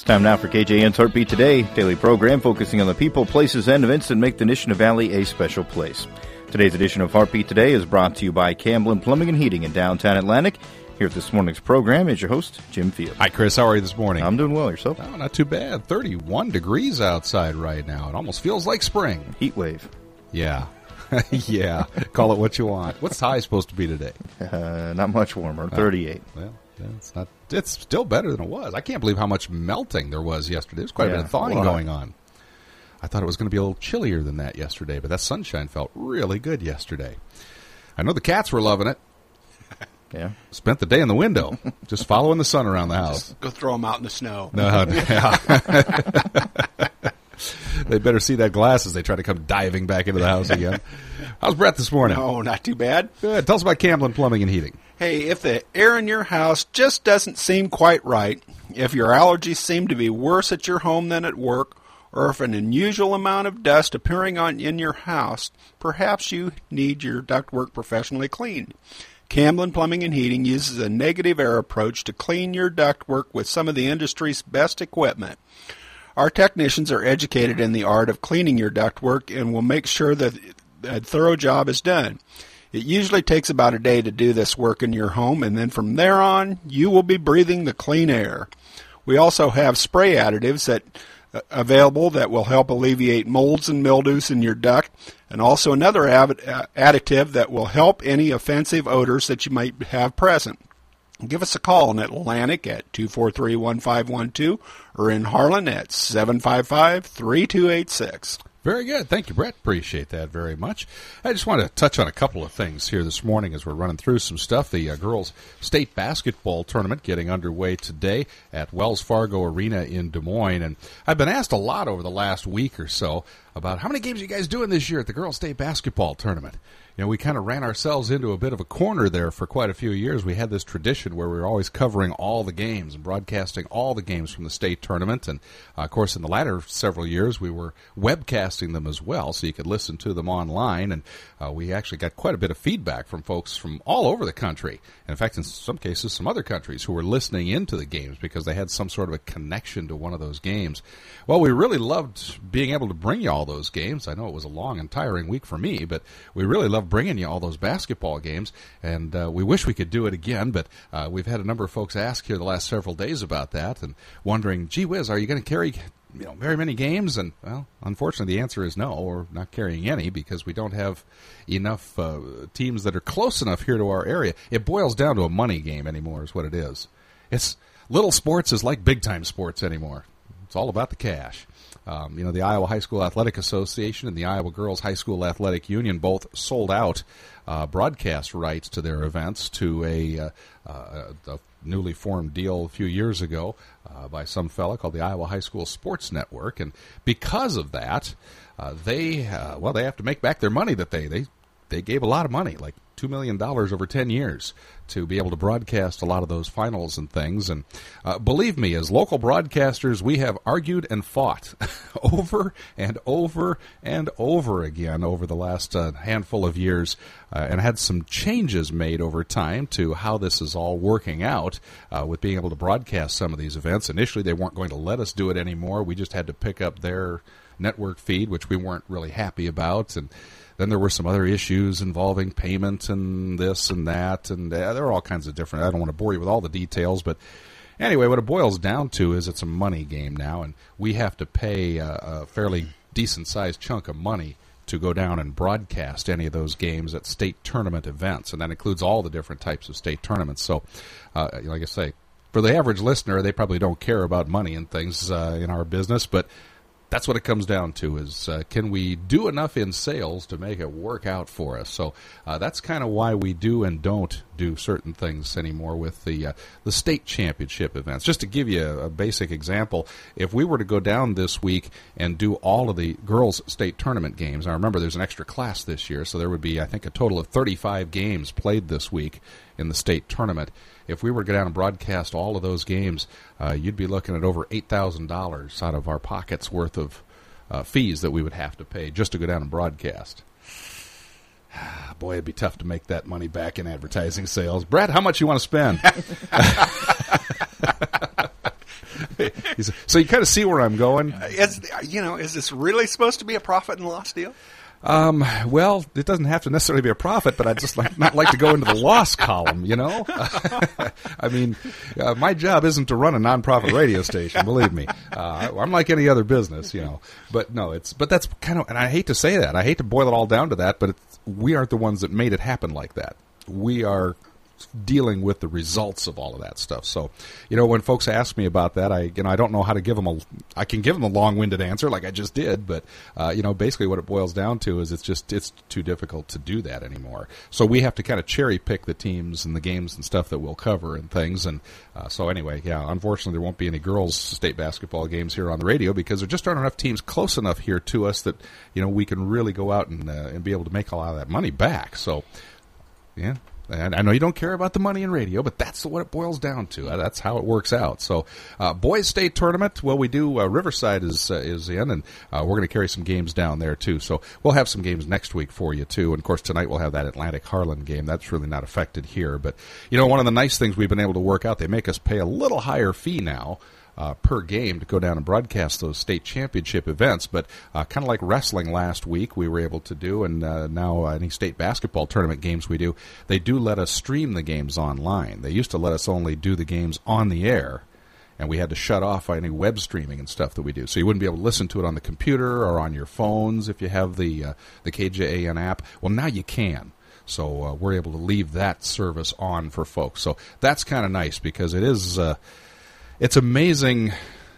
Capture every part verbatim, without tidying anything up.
Time now for K J N's Heartbeat Today, daily program focusing on the people, places, and events that make the Nishna Valley a special place. Today's edition of Heartbeat Today is brought to you by Camblin Plumbing and Heating in downtown Atlantic. Here at this morning's program is your host, Jim Field. Hi, Chris. How are you this morning? I'm doing well. Yourself? Oh, not too bad. thirty-one degrees outside right now. It almost feels like spring. Heat wave. Yeah. yeah. Call it what you want. What's the high supposed to be today? Uh, not much warmer, thirty-eight. Uh, well, yeah, it's not. It's still better than it was. I can't believe how much melting there was yesterday. There's quite yeah, a bit of thawing going on. I thought it was going to be a little chillier than that yesterday, but that sunshine felt really good yesterday. I know the cats were loving it. Yeah. Spent the day in the window, just following the sun around the house. Just go throw them out in the snow. No, yeah. They better see that glass as they try to come diving back into the house again. How's Brett this morning? Oh, not too bad. Good. Tell us about Camblin Plumbing and Heating. Hey, if the air in your house just doesn't seem quite right, if your allergies seem to be worse at your home than at work, or if an unusual amount of dust appearing on in your house, perhaps you need your ductwork professionally cleaned. Camblin Plumbing and Heating uses a negative air approach to clean your ductwork with some of the industry's best equipment. Our technicians are educated in the art of cleaning your ductwork and will make sure that a thorough job is done. It usually takes about a day to do this work in your home, and then from there on, you will be breathing the clean air. We also have spray additives that uh, available that will help alleviate molds and mildews in your duct, and also another av- uh, additive that will help any offensive odors that you might have present. Give us a call in Atlantic at two four three, one five one two or in Harlan at seven five five, three two eight six. Very good. Thank you, Brett. Appreciate that very much. I just want to touch on a couple of things here this morning as we're running through some stuff. The uh, girls' state basketball tournament getting underway today at Wells Fargo Arena in Des Moines. And I've been asked a lot over the last week or so about how many games are you guys doing this year at the girls' state basketball tournament. You know, we kind of ran ourselves into a bit of a corner there for quite a few years. We had this tradition where we were always covering all the games and broadcasting all the games from the state tournament. And, uh, of course, in the latter several years, we were webcasting them as well, so you could listen to them online. And uh, we actually got quite a bit of feedback from folks from all over the country. And, in fact, in some cases, some other countries who were listening into the games because they had some sort of a connection to one of those games. Well, we really loved being able to bring you all those games. I know it was a long and tiring week for me, but we really loved bringing you all those basketball games, and uh, we wish we could do it again, but uh, we've had a number of folks ask here the last several days about that and wondering, gee whiz, are you going to carry you know, very many games? And, well, unfortunately, the answer is no. We're not carrying any because we don't have enough uh, teams that are close enough here to our area. It boils down to a money game anymore is what it is. It's little sports is like big-time sports anymore. It's all about the cash. Um, you know, the Iowa High School Athletic Association and the Iowa Girls High School Athletic Union both sold out uh, broadcast rights to their events to a, uh, uh, a newly formed deal a few years ago uh, by some fella called the Iowa High School Sports Network. And because of that, uh, they, uh, well, they have to make back their money that they, they, they gave a lot of money, like two million dollars over ten years to be able to broadcast a lot of those finals and things. And uh, believe me, as local broadcasters, we have argued and fought over and over and over again over the last uh, handful of years uh, and had some changes made over time to how this is all working out uh, with being able to broadcast some of these events. Initially, they weren't going to let us do it anymore. We just had to pick up their network feed, which we weren't really happy about. And then there were some other issues involving payment and this and that, and uh, there are all kinds of different, I don't want to bore you with all the details, but anyway, what it boils down to is it's a money game now, and we have to pay a, a fairly decent-sized chunk of money to go down and broadcast any of those games at state tournament events, and that includes all the different types of state tournaments. So, uh, like I say, for the average listener, they probably don't care about money and things uh, in our business, but that's what it comes down to is uh, can we do enough in sales to make it work out for us? So uh, that's kind of why we do and don't do certain things anymore with the uh, the state championship events. Just to give you a, a basic example, if we were to go down this week and do all of the girls' state tournament games, I remember there's an extra class this year, so there would be, I think, a total of thirty-five games played this week in the state tournament. If we were to go down and broadcast all of those games, uh, you'd be looking at over eight thousand dollars out of our pockets worth of uh, fees that we would have to pay just to go down and broadcast. Boy, it'd be tough to make that money back in advertising sales. Brett, how much you want to spend? So you kind of see where I'm going. Is, you know, is this really supposed to be a profit and loss deal? Um, well, it doesn't have to necessarily be a profit, but I'd just like, not like to go into the loss column, you know? I mean, uh, my job isn't to run a nonprofit radio station, believe me. Uh, I'm like any other business, you know. But no, it's, but that's kind of, and I hate to say that. I hate to boil it all down to that, but it's, we aren't the ones that made it happen like that. We are dealing with the results of all of that stuff. So, you know, when folks ask me about that, I, you know, I don't know how to give them a, I can give them a long-winded answer like I just did, but, uh, you know, basically what it boils down to is it's just, it's too difficult to do that anymore. So we have to kind of cherry pick the teams and the games and stuff that we'll cover and things. And, uh, so anyway, yeah, unfortunately there won't be any girls state basketball games here on the radio because there just aren't enough teams close enough here to us that, you know, we can really go out and, uh, and be able to make a lot of that money back. So, yeah. And I know you don't care about the money in radio, but that's what it boils down to. That's how it works out. So, uh, boys state tournament. Well, we do. Uh, Riverside is uh, is in, and uh, we're going to carry some games down there too. So we'll have some games next week for you too. And of course, tonight we'll have that Atlantic Harlan game. That's really not affected here, but you know, one of the nice things we've been able to work out, they make us pay a little higher fee now. Uh, per game to go down and broadcast those state championship events, but uh, kind of like wrestling last week we were able to do, and uh, now uh, any state basketball tournament games we do, they do let us stream the games online. They used to let us only do the games on the air, and we had to shut off any web streaming and stuff that we do. So you wouldn't be able to listen to it on the computer or on your phones if you have the uh, the K J A N app. Well, now you can. So uh, we're able to leave that service on for folks. So that's kind of nice because it is... Uh, It's amazing.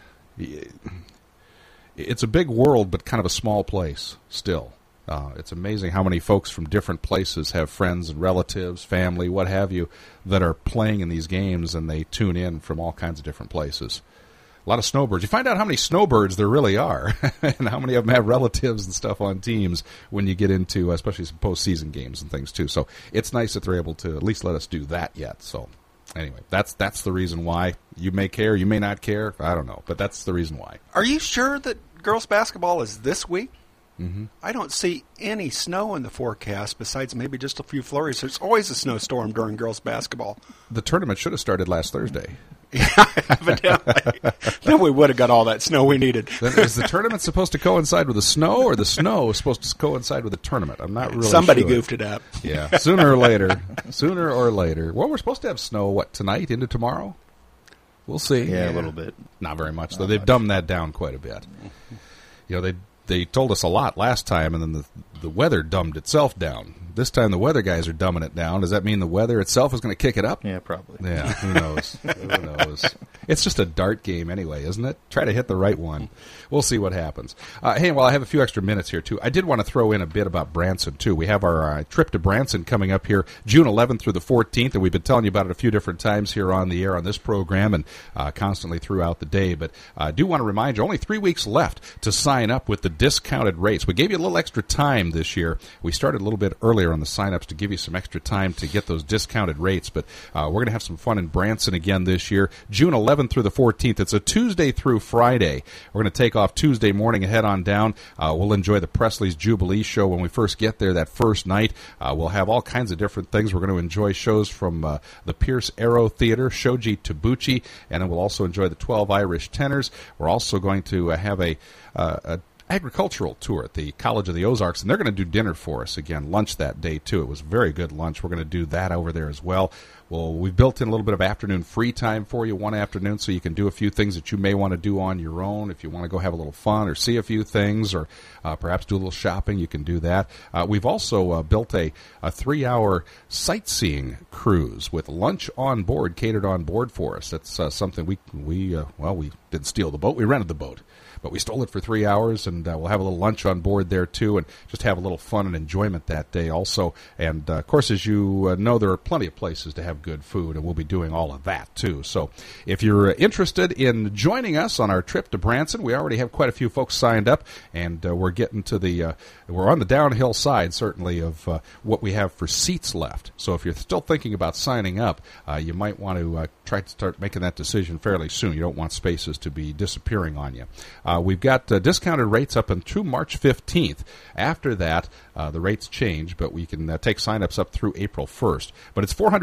It's a big world, but kind of a small place still. Uh, it's amazing how many folks from different places have friends and relatives, family, what have you, that are playing in these games, and they tune in from all kinds of different places. A lot of snowbirds. You find out how many snowbirds there really are and how many of them have relatives and stuff on teams when you get into, especially some postseason games and things, too. So it's nice that they're able to at least let us do that yet, so... Anyway, that's that's the reason why. You may care, you may not care. I don't know, but that's the reason why. Are you sure that girls basketball is this week? Mm-hmm. I don't see any snow in the forecast besides maybe just a few flurries. There's always a snowstorm during girls basketball. The tournament should have started last Thursday. Yeah, evidently. Then we would have got all that snow we needed. Then is the tournament supposed to coincide with the snow, or the snow is supposed to coincide with the tournament? I'm not really Somebody sure. goofed it up. Yeah, sooner or later. Sooner or later. Well, we're supposed to have snow, what, tonight into tomorrow? We'll see. Yeah, Yeah. a little bit. Not very much, Not though. They've much. dumbed that down quite a bit. You know, they they told us a lot last time, and then the the weather dumbed itself down. This time the weather guys are dumbing it down. Does that mean the weather itself is going to kick it up? Yeah, probably. Yeah, who knows? Who knows? It's just a dart game anyway, isn't it? Try to hit the right one. We'll see what happens. Uh, hey, well, I have a few extra minutes here, too. I did want to throw in a bit about Branson, too. We have our uh, trip to Branson coming up here June eleventh through the fourteenth, and we've been telling you about it a few different times here on the air on this program and uh, constantly throughout the day. But I do want to remind you, only three weeks left to sign up with the discounted rates. We gave you a little extra time this year. We started a little bit earlier on the sign-ups to give you some extra time to get those discounted rates, but uh, we're going to have some fun in Branson again this year, June eleventh through the fourteenth. It's a Tuesday through Friday. We're going to take off Tuesday morning and head on down. Uh, we'll enjoy the Presley's Jubilee show when we first get there that first night. Uh, we'll have all kinds of different things. We're going to enjoy shows from uh, the Pierce Arrow Theater, Shoji Tabuchi, and then we'll also enjoy the twelve Irish Tenors. We're also going to uh, have a, uh, a agricultural tour at the College of the Ozarks, and they're going to do dinner for us again, lunch that day too. It was very good lunch. We're going to do that over there as well. Well, we've built in a little bit of afternoon free time for you one afternoon, so you can do a few things that you may want to do on your own. If you want to go have a little fun or see a few things or uh, perhaps do a little shopping, you can do that. Uh, we've also uh, built a, a three-hour sightseeing cruise with lunch on board, catered on board for us. That's uh, something we, we uh, well, we didn't steal the boat. We rented the boat. But we stole it for three hours, and uh, we'll have a little lunch on board there, too, and just have a little fun and enjoyment that day also. And, uh, of course, as you uh, know, there are plenty of places to have good food, and we'll be doing all of that, too. So if you're interested in joining us on our trip to Branson, we already have quite a few folks signed up, and uh, we're getting to the uh, – we're on the downhill side, certainly, of uh, what we have for seats left. So if you're still thinking about signing up, uh, you might want to uh, try to start making that decision fairly soon. You don't want spaces to be disappearing on you. Uh, we've got uh, discounted rates up until March fifteenth. After that, uh, the rates change, but we can uh, take sign-ups up through April first. But it's four hundred sixty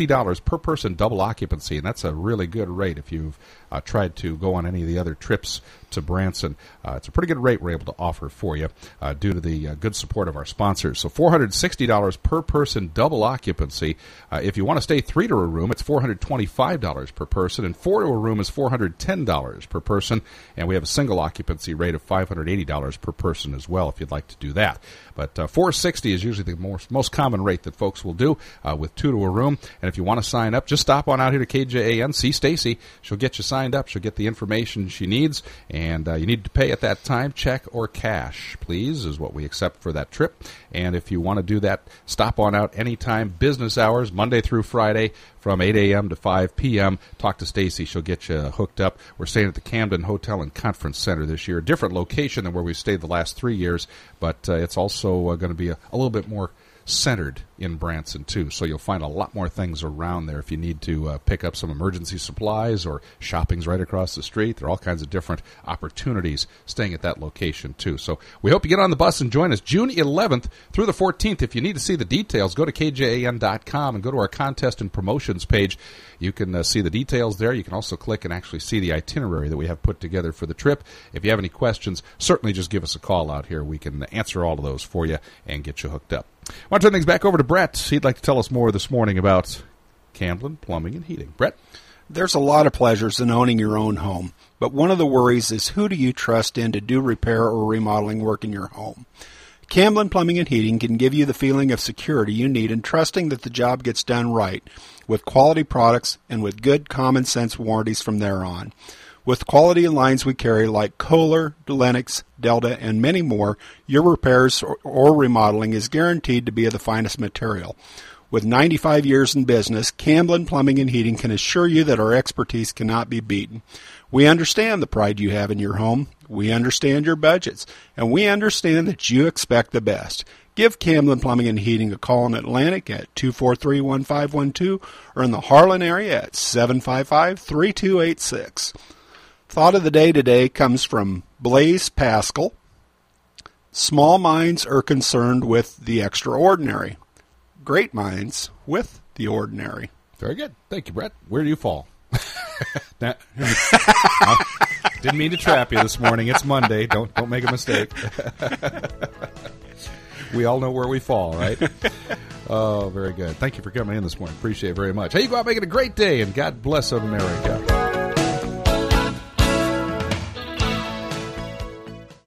dollars per person double occupancy, and that's a really good rate if you've uh, tried to go on any of the other trips to Branson. Uh, it's a pretty good rate we're able to offer for you uh, due to the uh, good support of our sponsors. So four hundred sixty dollars per person double occupancy. Uh, if you want to stay three to a room, it's four hundred twenty-five dollars per person, and four to a room is four hundred ten dollars per person, and we have a single occupancy rate of five hundred eighty dollars per person as well if you'd like to do that. But uh, four hundred sixty dollars is usually the most, most common rate that folks will do uh, with two to a room. And if you want to sign up, just stop on out here to K J A N, see Stacy. She'll get you signed up. She'll get the information she needs, and uh, you need to pay at that time, check or cash, please, is what we accept for that trip. And if you want to do that, stop on out anytime, business hours, Monday through Friday, from eight a.m. to five p.m. Talk to Stacy. She'll get you hooked up. We're staying at the Camden Hotel and Conference Center this year. A different location than where we've stayed the last three years, but uh, it's also uh, going to be a, a little bit more centered in Branson, too. So you'll find a lot more things around there if you need to uh, pick up some emergency supplies, or shopping's right across the street. There are all kinds of different opportunities staying at that location, too. So we hope you get on the bus and join us June eleventh through the fourteenth. If you need to see the details, go to K J A N dot com and go to our contest and promotions page. You can uh, see the details there. You can also click and actually see the itinerary that we have put together for the trip. If you have any questions, certainly just give us a call out here. We can answer all of those for you and get you hooked up. I want to turn things back over to Brett. He'd like to tell us more this morning about Camblin Plumbing and Heating. Brett? There's a lot of pleasures in owning your own home, but one of the worries is, who do you trust in to do repair or remodeling work in your home? Camblin Plumbing and Heating can give you the feeling of security you need in trusting that the job gets done right, with quality products and with good common sense warranties from there on. With quality lines we carry like Kohler, Lennox, Delta, and many more, your repairs or, or remodeling is guaranteed to be of the finest material. With ninety-five years in business, Camblin Plumbing and Heating can assure you that our expertise cannot be beaten. We understand the pride you have in your home. We understand your budgets, and we understand that you expect the best. Give Camblin Plumbing and Heating a call in Atlantic at two four three, one five one two or in the Harlan area at seven five five, three two eight six. Thought of the day today comes from Blaise Pascal. Small minds are concerned with the extraordinary. Great minds with the ordinary. Very good. Thank you, Brett. Where do you fall? Now, I didn't mean to trap you this morning. It's Monday. Don't don't make a mistake. We all know where we fall, right? Oh, very good. Thank you for coming in this morning. Appreciate it very much. Hey, you go out making a great day, and God bless America.